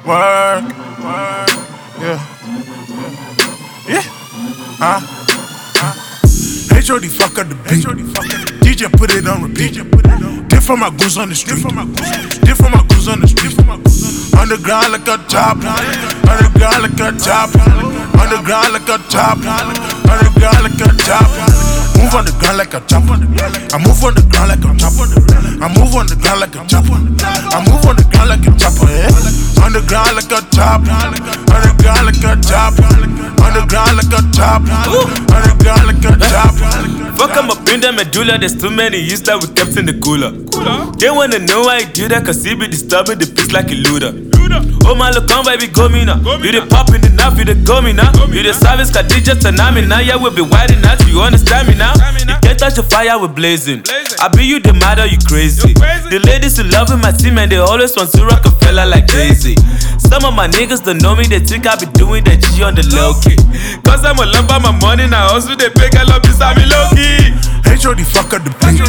Work. Yeah. Yeah. HOD fuck up the beat. DJ put it on repeat. Dip for my goons on the street. Dip for my goons on the street. Underground like a top. Underground like a top. Underground like a top. Underground like a top. Move on the ground like a chopper. I move on the ground like a chopper. I move on the ground like a chopper. I move on the ground like a chopper. Underground like a top. Underground like a top. Underground like a top. Underground like a top. Fuck, I'm up in the medulla. There's too many years that we kept in the cooler. They wanna know why I do that, cause he be disturbing the peace like a looter. Oh my look on baby, go me now. You the pop in the knife, you the go me now. You the service, Khadija Tsunami. Now yeah, we'll be widing out, you understand me now. You can't touch the fire, we're blazing. I be you the matter, you crazy. The ladies who love my team and they always want to rock a fella like Jay-Z. Some of my niggas don't know me, they think I be doing that G on the low key. Cause I'm a lump of my money now, also they pay I love this, I be low key. HOD fuck up the beat.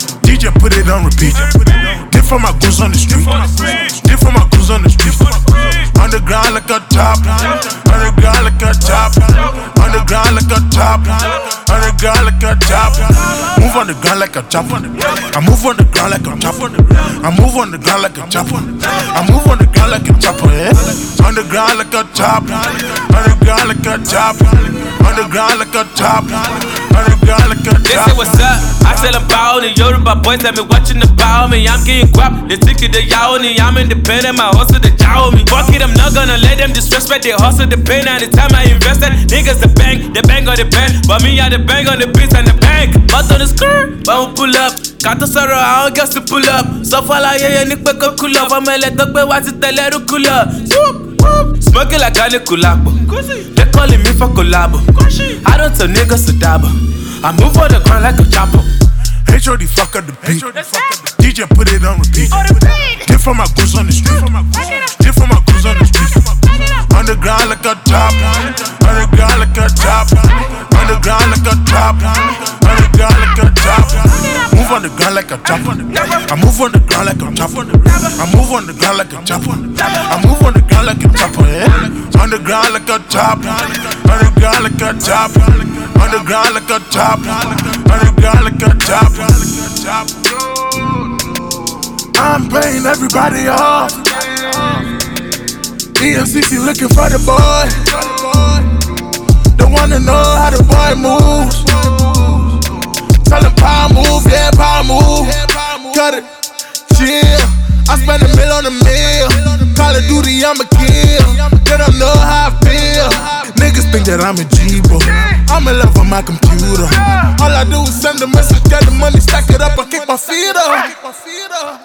DJ put it on repeat. Dip for my goons on the street. Dip for my goons on the street. Underground like a top. Underground like a top. Underground like a top. Underground like a top. Move on the ground like a chopper. I move on the ground like a chopper. I move on the ground like a chopper. I move on the ground like a chopper. Underground like a top. Underground like a top. Underground like a top. Underground like a top. They say what's up, I tell them bow. The Yoruba boys that me watching about me. I'm getting guap, they think it the yaoni. I'm independent, my hustle the jow me. Fuck it, I'm not gonna let them disrespect. They hustle the pain and the time I invested. Niggas the bang on the band. But me I the bang on the beats and the bank. But on the skirt, but we pull up. Got to sorrow, I don't get to pull up. So far like yeah, nick back up cool up. I'm a let up, but what's it tell her to cool up. Smoking like a Nicolabo. They calling me for collabo. I don't tell niggas to dabble. I move on the ground like a chopper. HOD fuck up the beat. DJ put it on repeat. Dip for my goons on the street. Dip for my goons on the street. Underground like a top. Underground like a top. Underground like a top. Underground like a top. Move on the ground like a chopper. I move on the ground like a chopper. I move on the ground like a chopper. I move on the ground like a chopper. Underground like a top. Underground like a top. Underground like a top. Underground like a top. I'm paying everybody off. EFCC looking for the boy. Don't wanna know how the boy moves. Tell him power move, yeah, power move. Cut it, chill. I spend $1 million on a meal. Call of Duty, I'm a kill. They don't know how I feel. Niggas think that I'm a G-bo. I'm in love with my computer. All I do is send a message, get the money, stack it up, and kick my feet up.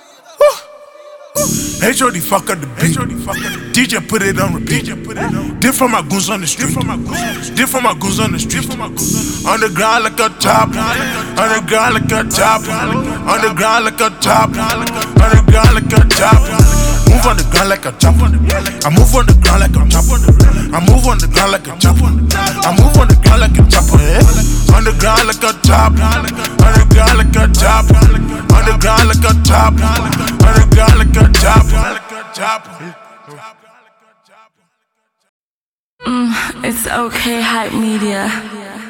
HOD fuck up the beat. DJ put it on repeat. Dip for my goons on the street. Dip for my goons on the street. Underground like a top. Underground like a top. Underground like a top. Underground like a top. Move on the ground like a chopper. I move on the ground like a chopper. I move on the ground like a chopper. I move on the ground like a chopper. Underground like a top. Underground like a top. Underground like a top. Underground like a top. It's okay, Hype Media.